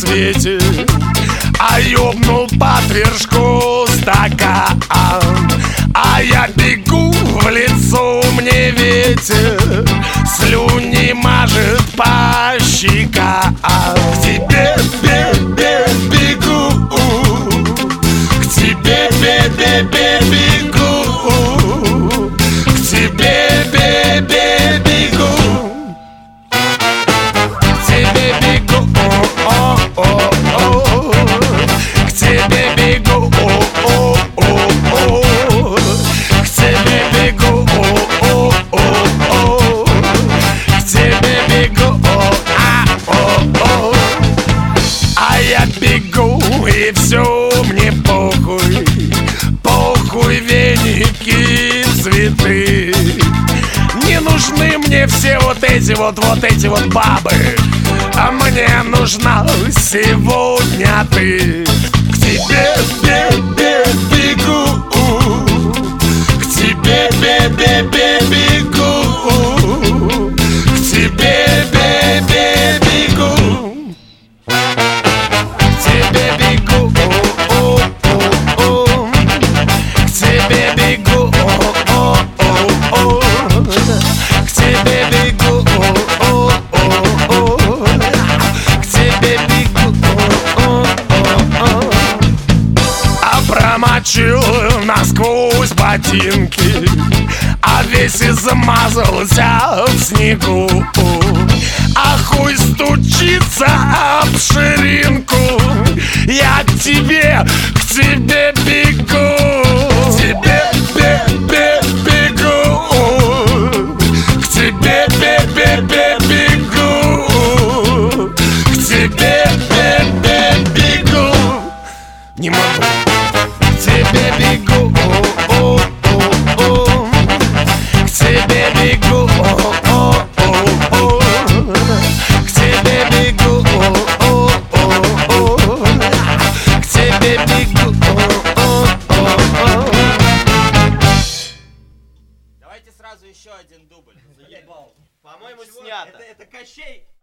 свете, а ёбнул под вершку стакан. А я бегу, в лицо мне ветер, слюни мажет по щекам. К тебе бегу, к тебе бегу, к тебе бегу, к тебе бегу, к тебе бегу, к тебе бегу, к тебе бегу, а я бегу, и все мне похуй, похуй веники, цветы. Не нужны мне все вот эти вот бабы, а мне нужна сегодня ты. К тебе бегу, к тебе бегу, к тебе бегу, к тебе бегу, к тебе бегу, к тебе бегу, к тебе бегу. А промочил насквозь ботинки, а весь измазался в снегу. А хуй стучится об ширинку, я к тебе бегу, к тебе бегу, к тебе бегу, к тебе бегу. Не могу. К тебе бегу, к тебе бегу, к тебе бегу, к тебе бегу. Давайте сразу еще один дубль. Заебал. По-моему, снято. Это Кощей.